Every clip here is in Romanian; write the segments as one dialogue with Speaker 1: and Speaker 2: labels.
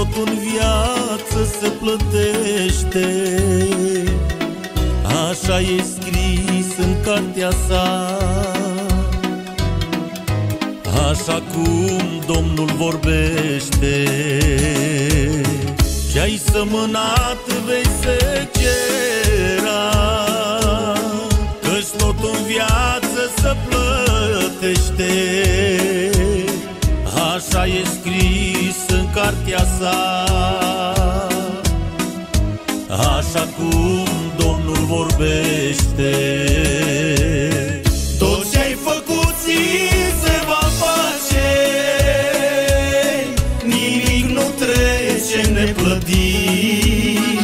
Speaker 1: tot în viață se plătește. Așa e scris în cartea sa, așa cum Domnul vorbește. Ce-ai sămânat vei secera, căci tot în viață se plătește. Așa e scris în cartea sa, așa cum Domnul vorbește. Tot ce-ai făcut ți se va face, nimic nu trece neplătit,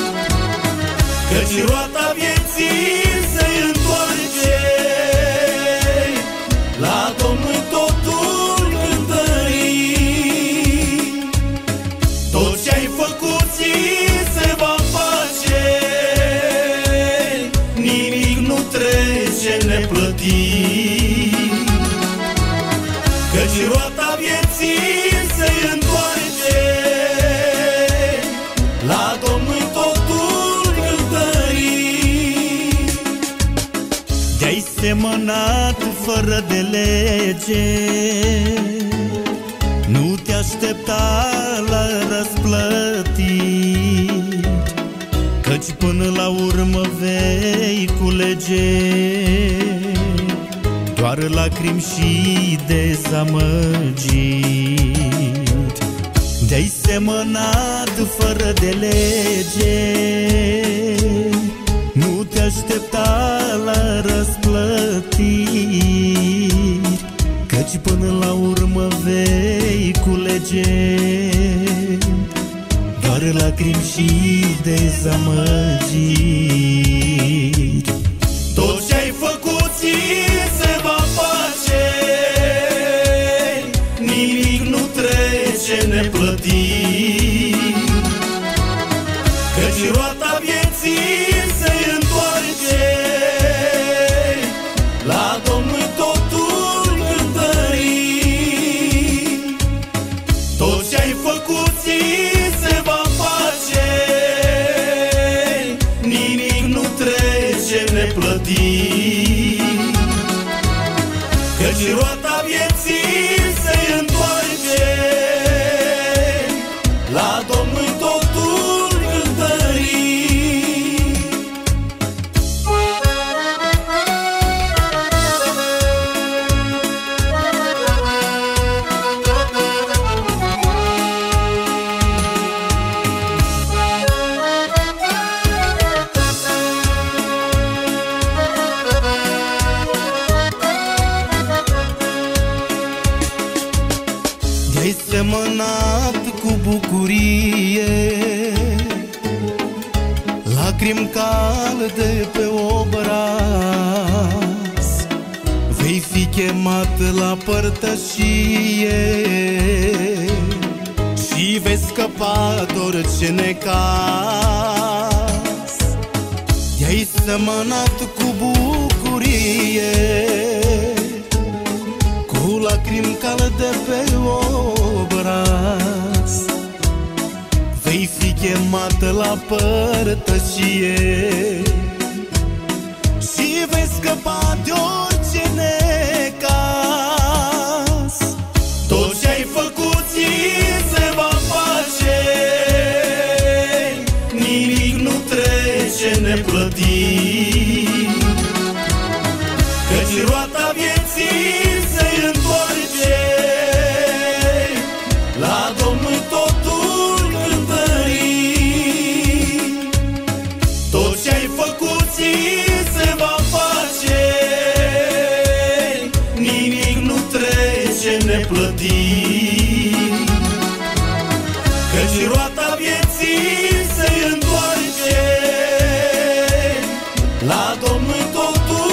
Speaker 1: căci roata vieții se întoarce, la Domnul totul cântărit. Tot ce-ai făcut ți se va face, nimic nu trece neplătit, căci roata vieții se întoarce, la Domnul totul cântărit. Te-ai semănat fără de lege, nu te aștepta la răsplătit, căci până la urmă vei culege doar lacrimi și dezamăgit. Te-ai semănat fără de lege, nu te aștepta la răsplătiri, căci până la urmă vei culege doar lacrimi și dezamăgiri. Tot ce-ai făcut ți se va face, nimic nu trece neplătit, căci roata vieții se întoarce, la Domnul totul cântărit. Tot ce-ai făcut ți se va face, nimic nu trece neplătit, căci roata vieții se întoarce, la Domnul totul cântărit. Te-ai semănat cu bucurie, lacrimi calde pe obraz, vei fi chemat la părtășie și vei scăpa de orice necaz. Te-ai semănat cu bucurie, cu lacrimi calde pe obraz, vei fi chemat la părtășie și vei scăpa de orice necaz. Tot ce-ai făcut ți se va face, nimic nu trece neplătit, căci roata vieții se întoarce, la Domnul totul cântărit. Tot ce-ai făcut ți se va face, nimic nu trece neplătit, căci roata vieții se întoarce, la Domnul totul